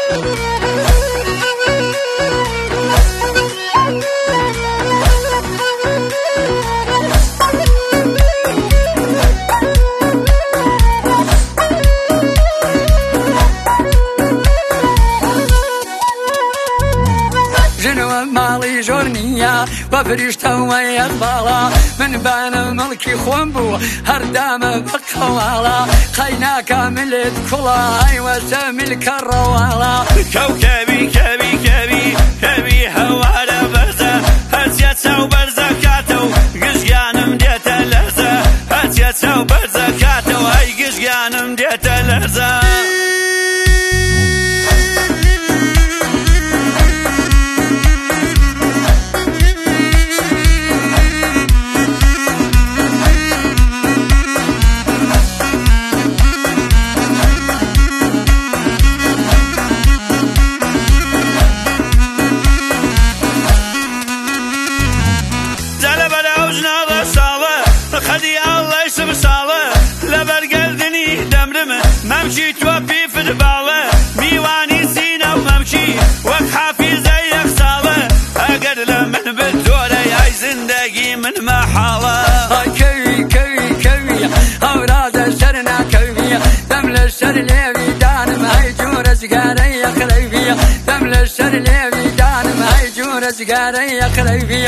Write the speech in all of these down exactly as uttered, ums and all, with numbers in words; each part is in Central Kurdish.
ماڵی زۆر نییە بە فریشتەوە یەخباڵە من بانە مڵکی خۆم بوو هەردامە بە قەواڵە قەیناکە ملت کوڵە ئایوەسە ملکە ڕەواڵە کەوکەبی کەبی کەبی کەبی هەوارە بەرزە هەرچە چاو بەرزە کاتە و گژگیانم دێتە لەرزە هەرچە چاو بەرزە کاتە و ئەی گژگیانم دێتە لەرزە خەدی ئاڵای سبساڵە لەبەرگەردنی دەمرم مەمچی تۆ پی فوتباڵە میوانی سینە و مەمچی وەک حافیزەی یەک ساڵە ئەگەر لە من بتۆرە یای زندگی من مەحاڵە کەوی کەوی کەوی هەورازە سەر ناکەوی دەم لە سەر لێوی دانم هەی جوورە جگارەی یەقرەوی دەم لە سەر لێوی دانم هەی جوورە جگارەی یەقرەوی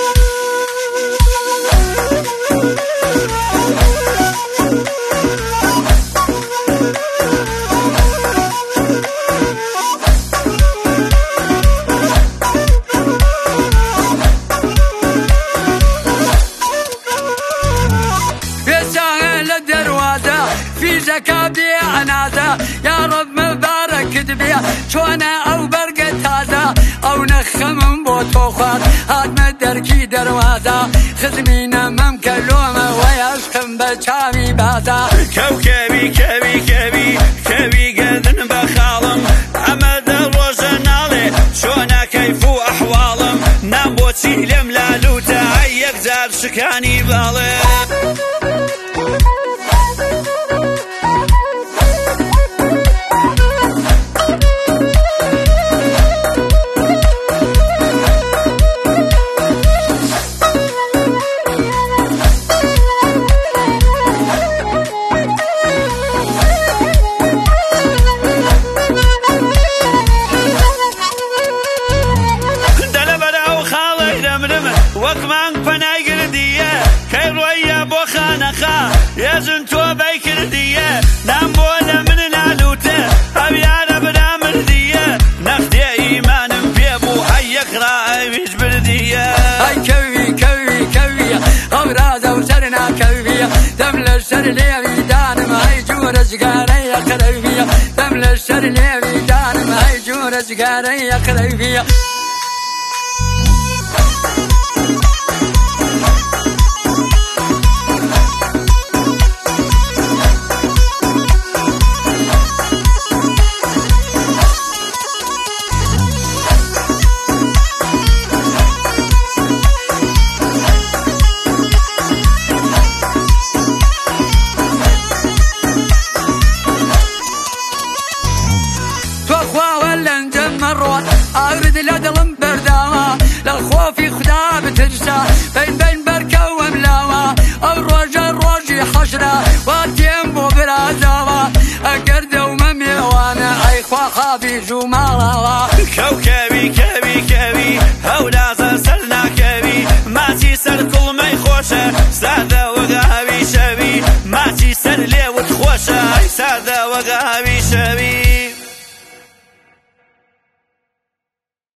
فیزەکە بێ ئەنازە یا ڕەب مبارەکت بێ چۆنە ئەو بەرگە تازە ئەو نەخەمم بۆ تۆ خوارد هاتمە دەرکی دەروازە خزمینە مەم کەلۆمە وەی عەشقم بە چاوی بازە کەوکەبی کەبی کەبی کەبی گەردن بە خاڵم ئەمە دە ڕۆژە ناڵێ چۆنە کەیف و ئەحواڵم نام بۆچی لێم لالوتە ئەی یەکجار شکانی باڵێ وەک مانگ پەنای گردیە کەی ڕۆیە بۆ خانەخا ێژن تۆ بەی کردیە نام بۆ لە من نالوتە ئەو یارە برا مردیە نەختێ ئیمانم پێ بوو هەی یەکڕا ئەویش بردیە ئەی کەوی کەوی کەوی هەورازە و سەر ناکەوی دەم لە سەر لێوی دانم هەی جوورە جگارەی یەقرەوی دەم لە سەر لێوی دانم هەی جوورە جگارەی یەقرەوی ئاورد لە دڵم بەرداوە لە خۆفی خدا بترسە بین بین بەرکە و ئەملاوە ئەو ڕۆژە ڕۆژی حەشرە وا تێم بۆ برازاوە ئەگەر دەومە میێوانە ئەی خوا خافی ژوو ماڵاوە کەوکەبی کەبی کەبی هەورازە سەر ناکەوی ماچی سەر کوڵمەی خۆشە